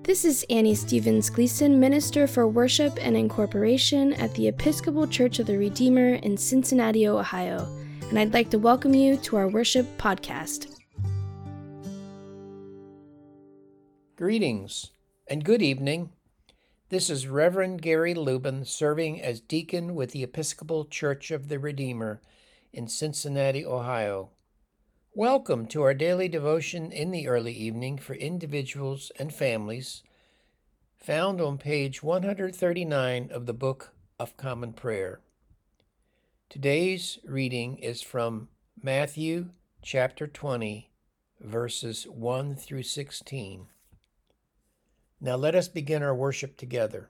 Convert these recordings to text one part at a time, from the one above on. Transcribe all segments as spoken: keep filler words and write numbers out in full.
This is Annie Stevens Gleason, Minister for Worship and Incorporation at the Episcopal Church of the Redeemer in Cincinnati, Ohio, and I'd like to welcome you to our worship podcast. Greetings and good evening. This is Reverend Gary Lubin serving as deacon with the Episcopal Church of the Redeemer in Cincinnati, Ohio. Welcome to our daily devotion in the early evening for individuals and families, found on page one hundred thirty-nine of the Book of Common Prayer. Today's reading is from Matthew chapter twenty, verses one through sixteen. Now let us begin our worship together.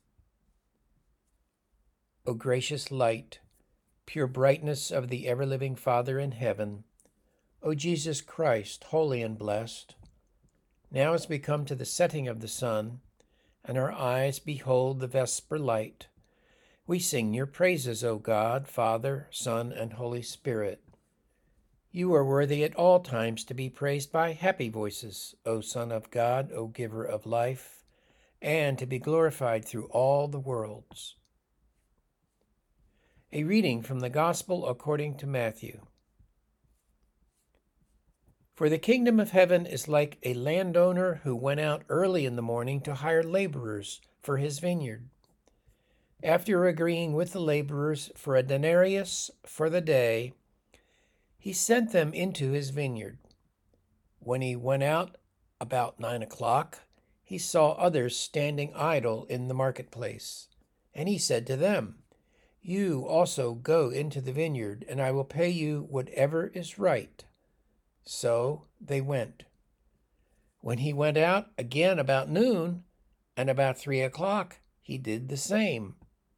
O gracious light, pure brightness of the ever-living Father in heaven, O Jesus Christ, holy and blessed, now as we come to the setting of the sun, and our eyes behold the vesper light, we sing your praises, O God, Father, Son, and Holy Spirit. You are worthy at all times to be praised by happy voices, O Son of God, O Giver of life, and to be glorified through all the worlds. A reading from the Gospel according to Matthew. For the kingdom of heaven is like a landowner who went out early in the morning to hire laborers for his vineyard. After agreeing with the laborers for a denarius for the day, he sent them into his vineyard. When he went out about nine o'clock, he saw others standing idle in the marketplace, and he said to them, "You also go into the vineyard, and I will pay you whatever is right." So they went. When he went out again about noon, and about three o'clock, he did the same.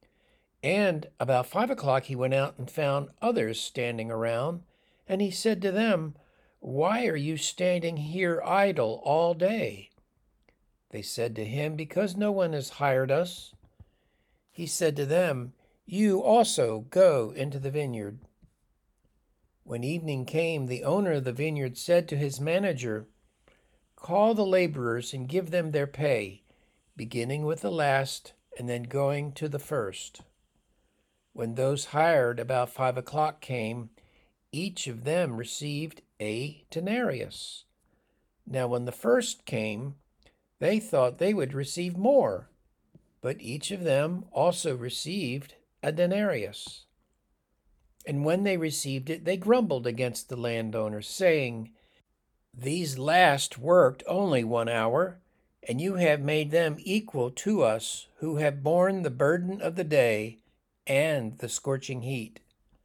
And about five o'clock he went out and found others standing around, and he said to them, "Why are you standing here idle all day?" They said to him, "Because no one has hired us." He said to them, "You also go into the vineyard." When evening came, the owner of the vineyard said to his manager, "Call the laborers and give them their pay, beginning with the last and then going to the first." When those hired about five o'clock came, each of them received a denarius. Now when the first came, they thought they would receive more, but each of them also received a denarius. And when they received it, they grumbled against the landowner, saying, "These last worked only one hour, and you have made them equal to us who have borne the burden of the day and the scorching heat."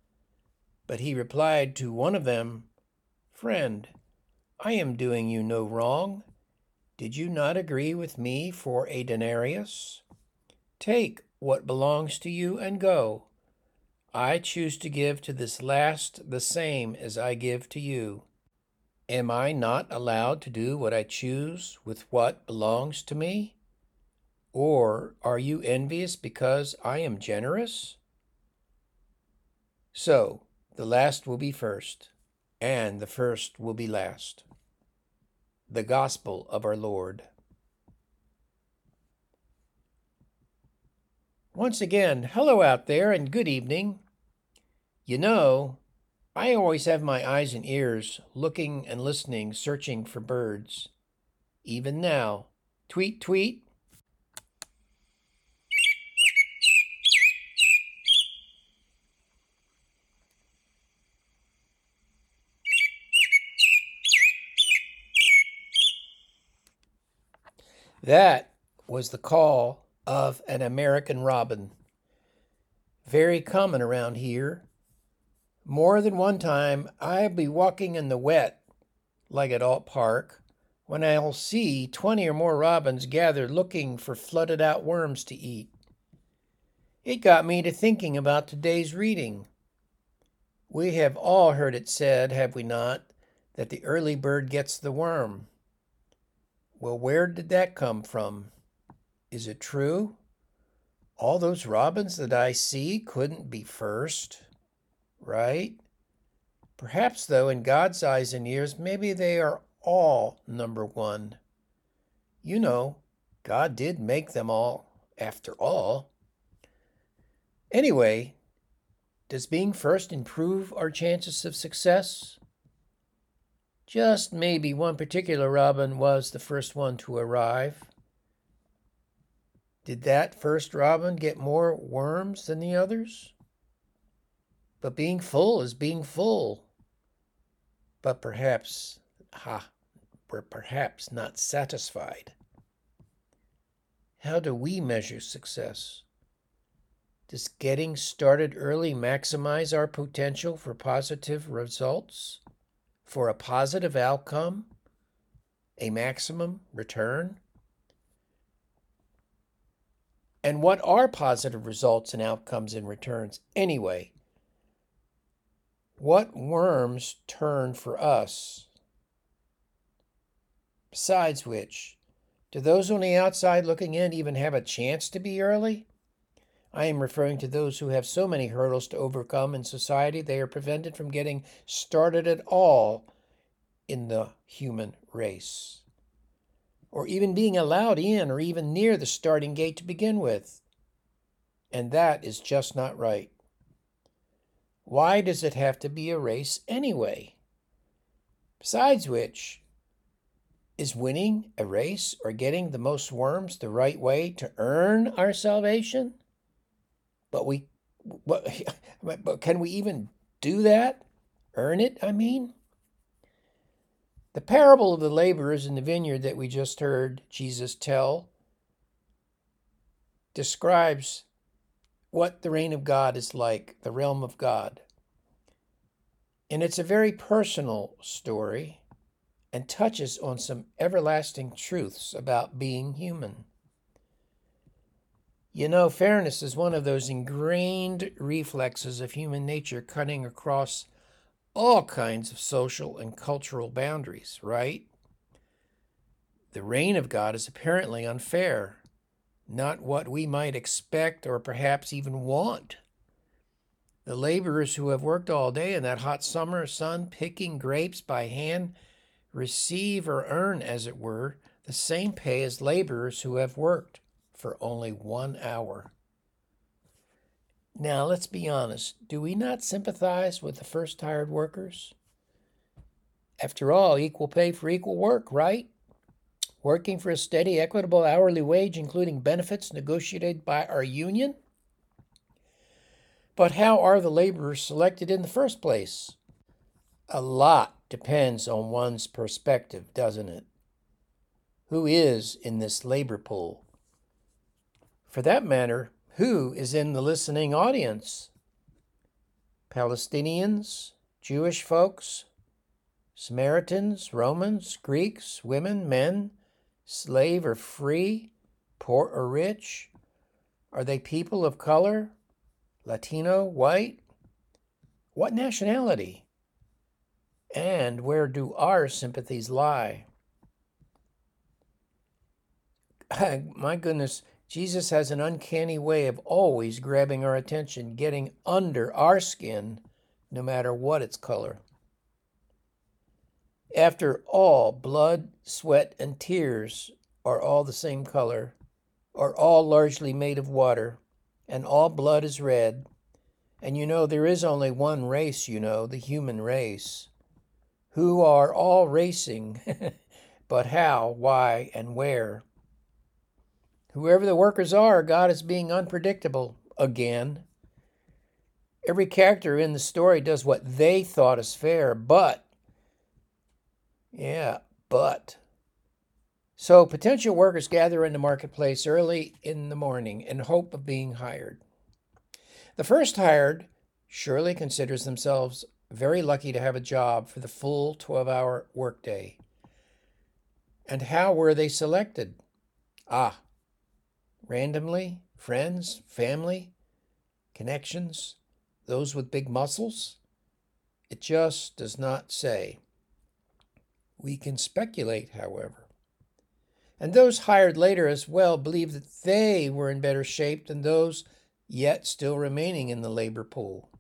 But he replied to one of them, "Friend, I am doing you no wrong. Did you not agree with me for a denarius? Take what belongs to you and go. I choose to give to this last the same as I give to you. Am I not allowed to do what I choose with what belongs to me? Or are you envious because I am generous?" So the last will be first, and the first will be last. The Gospel of our Lord. Once again, hello out there and good evening. You know, I always have my eyes and ears looking and listening, searching for birds. Even now, tweet, tweet. That was the call of an American robin. Very common around here. More than one time I'll be walking in the wet, like at Alt Park, when I'll see twenty or more robins gathered looking for flooded out worms to eat. It got me to thinking about today's reading. We have all heard it said, have we not, that the early bird gets the worm. Well, where did that come from? Is it true? All those robins that I see couldn't be first, right? Perhaps, though, in God's eyes and ears, maybe they are all number one. You know, God did make them all, after all. Anyway, does being first improve our chances of success? Just maybe one particular robin was the first one to arrive. Did that first robin get more worms than the others? But being full is being full. But perhaps, ha, we're perhaps not satisfied. How do we measure success? Does getting started early maximize our potential for positive results? For a positive outcome? A maximum return? And what are positive results and outcomes and returns anyway? What worms turn for us? Besides which, do those on the outside looking in even have a chance to be early? I am referring to those who have so many hurdles to overcome in society they are prevented from getting started at all in the human race, or even being allowed in or even near the starting gate to begin with. And that is just not right. Why does it have to be a race anyway? Besides which, is winning a race or getting the most worms the right way to earn our salvation? But we, but, but can we even do that? Earn it, I mean? The parable of the laborers in the vineyard that we just heard Jesus tell describes what the reign of God is like, the realm of God. And it's a very personal story and touches on some everlasting truths about being human. You know, fairness is one of those ingrained reflexes of human nature cutting across all kinds of social and cultural boundaries, right? The reign of God is apparently unfair, not what we might expect or perhaps even want. The laborers who have worked all day in that hot summer sun picking grapes by hand receive or earn, as it were, the same pay as laborers who have worked for only one hour. Now, let's be honest. Do we not sympathize with the first hired workers? After all, equal pay for equal work, right? Working for a steady, equitable hourly wage, including benefits negotiated by our union? But how are the laborers selected in the first place? A lot depends on one's perspective, doesn't it? Who is in this labor pool? For that matter, who is in the listening audience? Palestinians, Jewish folks, Samaritans, Romans, Greeks, women, men, slave or free, poor or rich? Are they people of color? Latino, white? What nationality? And where do our sympathies lie? My goodness, Jesus has an uncanny way of always grabbing our attention, getting under our skin, no matter what its color. After all, blood, sweat, and tears are all the same color, are all largely made of water, and all blood is red. And you know, there is only one race, you know, the human race, who are all racing, but how, why, and where? Whoever the workers are, God is being unpredictable again. Every character in the story does what they thought is fair, but, yeah, but. So potential workers gather in the marketplace early in the morning in hope of being hired. The first hired surely considers themselves very lucky to have a job for the full twelve-hour workday. And how were they selected? Ah, randomly, friends, family, connections, those with big muscles? It just does not say. We can speculate, however. And those hired later as well believe that they were in better shape than those yet still remaining in the labor pool.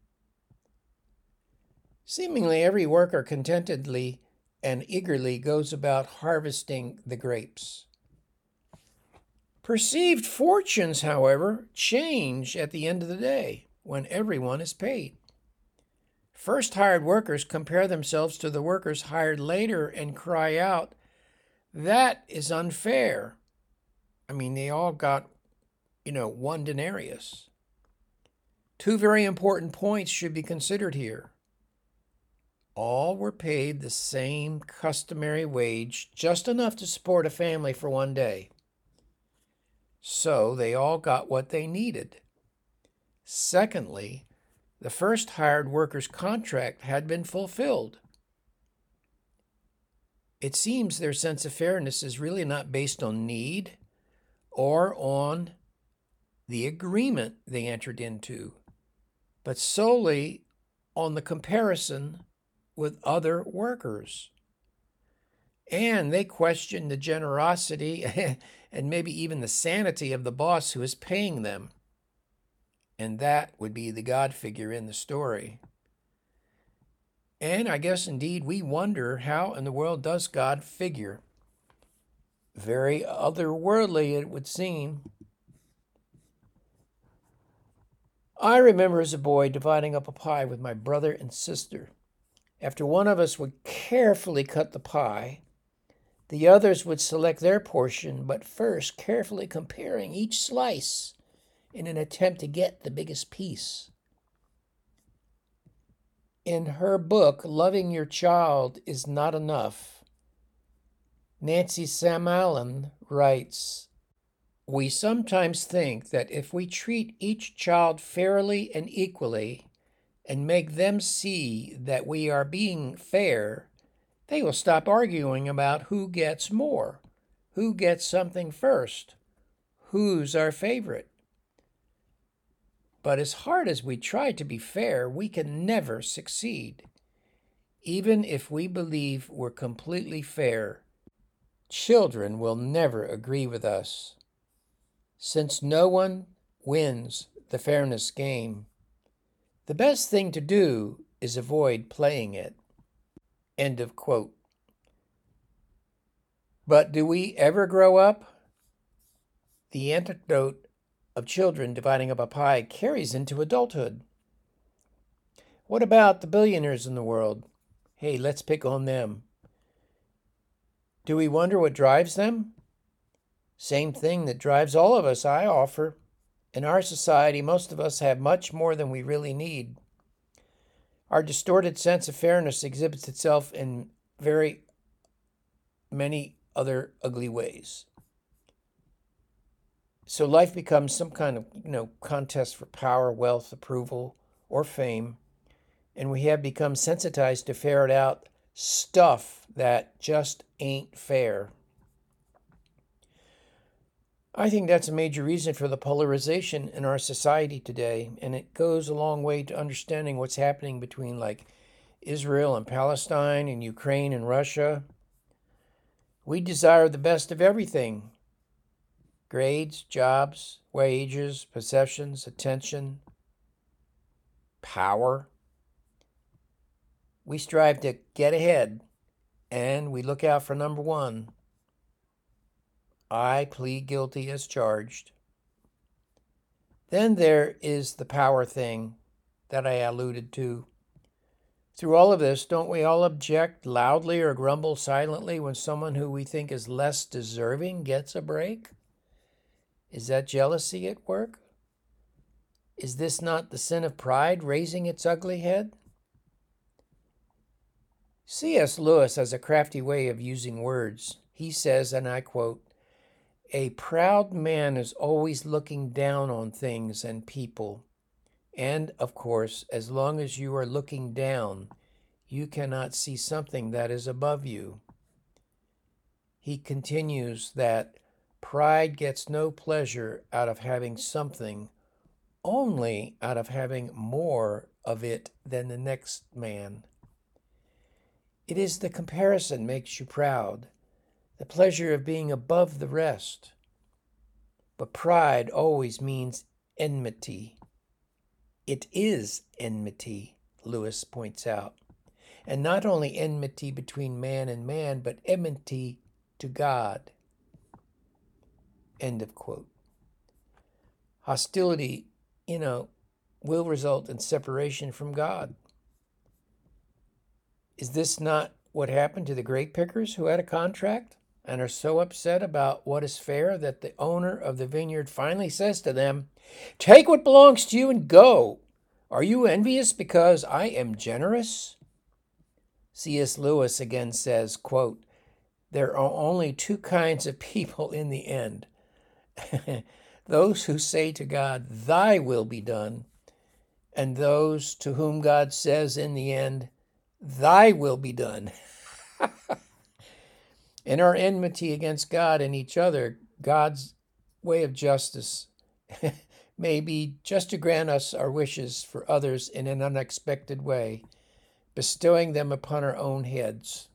Seemingly every worker contentedly and eagerly goes about harvesting the grapes. Perceived fortunes, however, change at the end of the day when everyone is paid. First hired workers compare themselves to the workers hired later and cry out, "That is unfair." I mean, they all got, you know, one denarius. Two very important points should be considered here. All were paid the same customary wage, just enough to support a family for one day. So they all got what they needed. Secondly, the first hired worker's contract had been fulfilled. It seems their sense of fairness is really not based on need or on the agreement they entered into, but solely on the comparison with other workers. And they question the generosity and maybe even the sanity of the boss who is paying them. And that would be the God figure in the story. And I guess indeed we wonder, how in the world does God figure? Very otherworldly, it would seem. I remember as a boy dividing up a pie with my brother and sister. After one of us would carefully cut the pie, the others would select their portion, but first carefully comparing each slice in an attempt to get the biggest piece. In her book, Loving Your Child is Not Enough, Nancy Samalen writes, "We sometimes think that if we treat each child fairly and equally and make them see that we are being fair, they will stop arguing about who gets more, who gets something first, who's our favorite. But as hard as we try to be fair, we can never succeed. Even if we believe we're completely fair, children will never agree with us. Since no one wins the fairness game, the best thing to do is avoid playing it." End of quote. But do we ever grow up? The anecdote of children dividing up a pie carries into adulthood. What about the billionaires in the world? Hey, let's pick on them. Do we wonder what drives them? Same thing that drives all of us, I offer. In our society, most of us have much more than we really need. Our distorted sense of fairness exhibits itself in very many other ugly ways. So life becomes some kind of, you know, contest for power, wealth, approval, or fame, and we have become sensitized to ferret out stuff that just ain't fair. I think that's a major reason for the polarization in our society today, and it goes a long way to understanding what's happening between like Israel and Palestine and Ukraine and Russia. We desire the best of everything: grades, jobs, wages, possessions, attention, power. We strive to get ahead, and we look out for number one. I plead guilty as charged. Then there is the power thing that I alluded to. Through all of this, don't we all object loudly or grumble silently when someone who we think is less deserving gets a break? Is that jealousy at work? Is this not the sin of pride raising its ugly head? C S Lewis has a crafty way of using words. He says, and I quote, "A proud man is always looking down on things and people. And, of course, as long as you are looking down, you cannot see something that is above you." He continues that pride gets no pleasure out of having something, only out of having more of it than the next man. It is the comparison makes you proud, the pleasure of being above the rest. But pride always means enmity. It is enmity, Lewis points out. And not only enmity between man and man, but enmity to God. End of quote. Hostility, you know, will result in separation from God. Is this not what happened to the grape pickers who had a contract and are so upset about what is fair that the owner of the vineyard finally says to them, "Take what belongs to you and go. Are you envious because I am generous?" C S Lewis again says, quote, "There are only two kinds of people in the end. Those who say to God, 'Thy will be done,' and those to whom God says in the end, 'Thy will be done.'" In our enmity against God and each other, God's way of justice may be just to grant us our wishes for others in an unexpected way, bestowing them upon our own heads.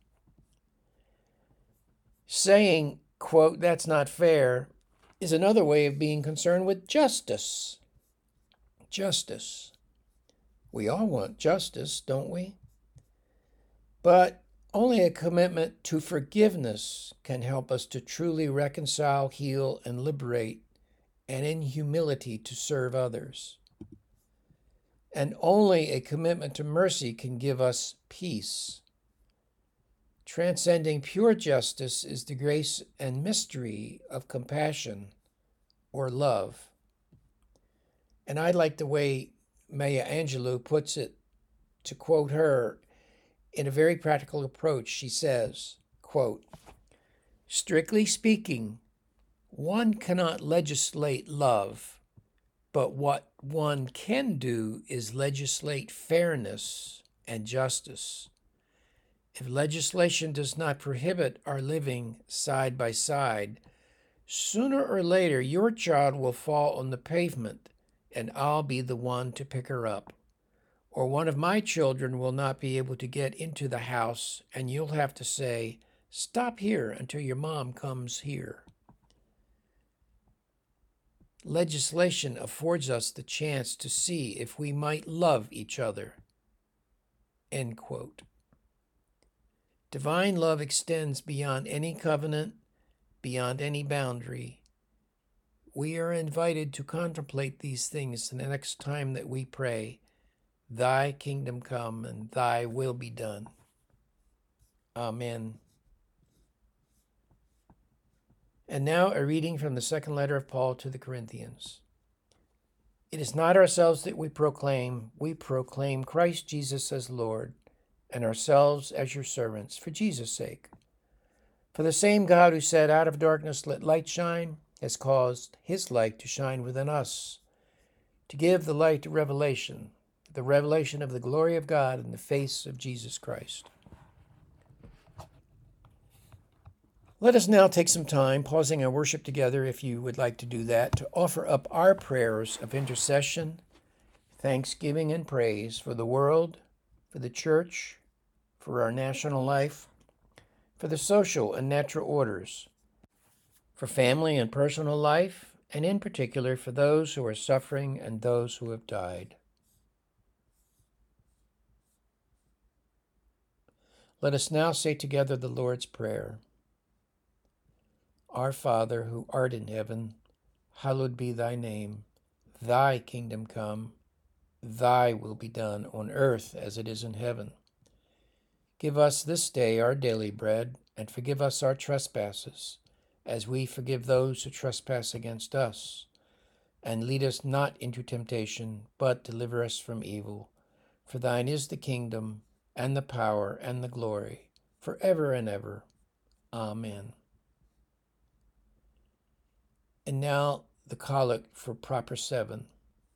Saying, quote, "That's not fair," is another way of being concerned with justice. Justice. We all want justice, don't we? But only a commitment to forgiveness can help us to truly reconcile, heal, and liberate, and in humility to serve others. And only a commitment to mercy can give us peace. Transcending pure justice is the grace and mystery of compassion or love. And I like the way Maya Angelou puts it. To quote her, in a very practical approach, she says, quote, "Strictly speaking, one cannot legislate love, but what one can do is legislate fairness and justice. If legislation does not prohibit our living side by side, sooner or later your child will fall on the pavement and I'll be the one to pick her up. Or one of my children will not be able to get into the house, and you'll have to say, 'Stop here until your mom comes here.' Legislation affords us the chance to see if we might love each other." End quote. Divine love extends beyond any covenant, beyond any boundary. We are invited to contemplate these things the next time that we pray, "Thy kingdom come and thy will be done." Amen. And now a reading from the second letter of Paul to the Corinthians. "It is not ourselves that we proclaim. We proclaim Christ Jesus as Lord, and ourselves as your servants, for Jesus' sake. For the same God who said, 'Out of darkness let light shine,' has caused his light to shine within us, to give the light to revelation, the revelation of the glory of God in the face of Jesus Christ." Let us now take some time, pausing our worship together, if you would like to do that, to offer up our prayers of intercession, thanksgiving, and praise for the world, for the church, for our national life, for the social and natural orders, for family and personal life, and in particular for those who are suffering and those who have died. Let us now say together the Lord's Prayer. Our Father, who art in heaven, hallowed be thy name. Thy kingdom come, thy will be done on earth as it is in heaven. Give us this day our daily bread, and forgive us our trespasses, as we forgive those who trespass against us. And lead us not into temptation, but deliver us from evil. For thine is the kingdom, and the power, and the glory, forever and ever. Amen. And now the collect for Proper Seven.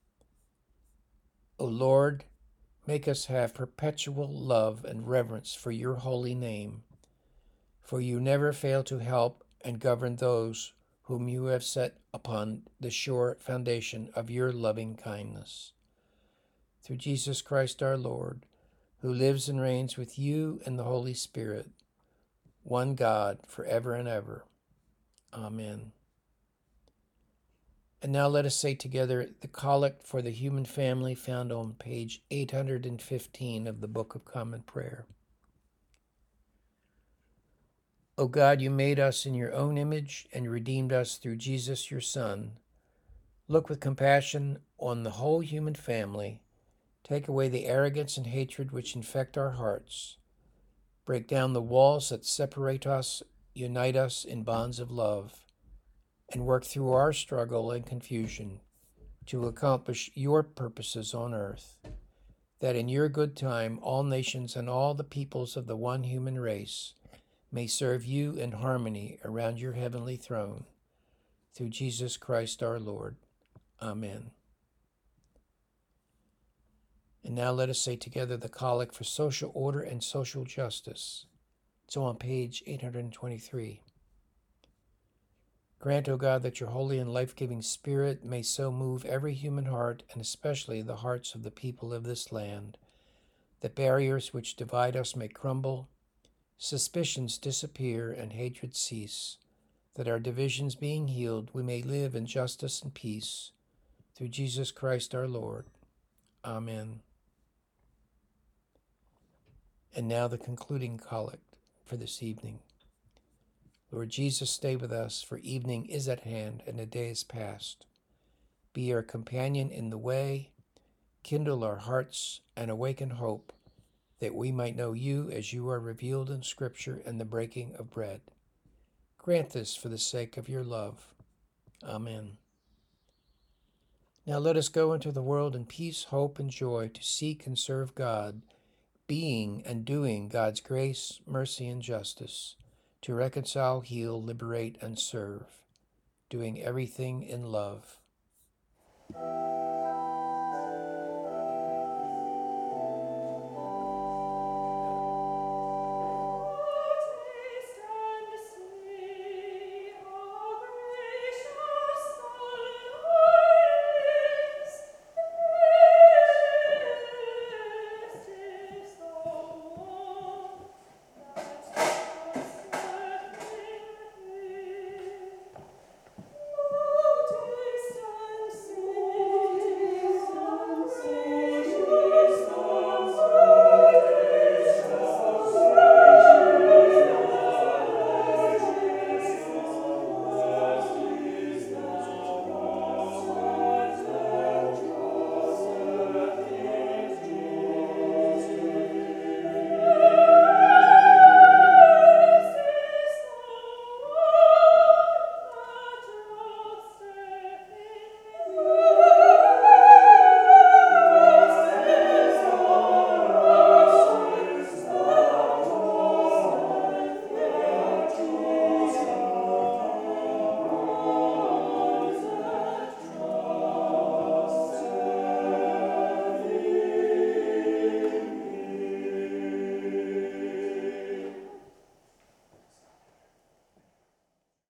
O Lord, make us have perpetual love and reverence for your holy name, for you never fail to help and govern those whom you have set upon the sure foundation of your loving kindness. Through Jesus Christ our Lord, who lives and reigns with you and the Holy Spirit, one God, forever and ever. Amen. And now let us say together the collect for the human family found on page eight hundred fifteen of the Book of Common Prayer. O God, you made us in your own image and redeemed us through Jesus, your Son. Look with compassion on the whole human family. Take away the arrogance and hatred which infect our hearts. Break down the walls that separate us, unite us in bonds of love, and work through our struggle and confusion to accomplish your purposes on earth, that in your good time all nations and all the peoples of the one human race may serve you in harmony around your heavenly throne. Through Jesus Christ our Lord. Amen. And now let us say together the Collect for Social Order and Social Justice. It's on page eight hundred twenty-three. Grant, O God, that your holy and life-giving Spirit may so move every human heart, and especially the hearts of the people of this land, that barriers which divide us may crumble, suspicions disappear, and hatred cease, that our divisions being healed, we may live in justice and peace. Through Jesus Christ our Lord. Amen. And now the concluding collect for this evening. Lord Jesus, stay with us, for evening is at hand and the day is past. Be our companion in the way, kindle our hearts, and awaken hope, that we might know you as you are revealed in Scripture and the breaking of bread. Grant this for the sake of your love. Amen. Now let us go into the world in peace, hope, and joy to seek and serve God, being and doing God's grace, mercy, and justice, to reconcile, heal, liberate, and serve, doing everything in love.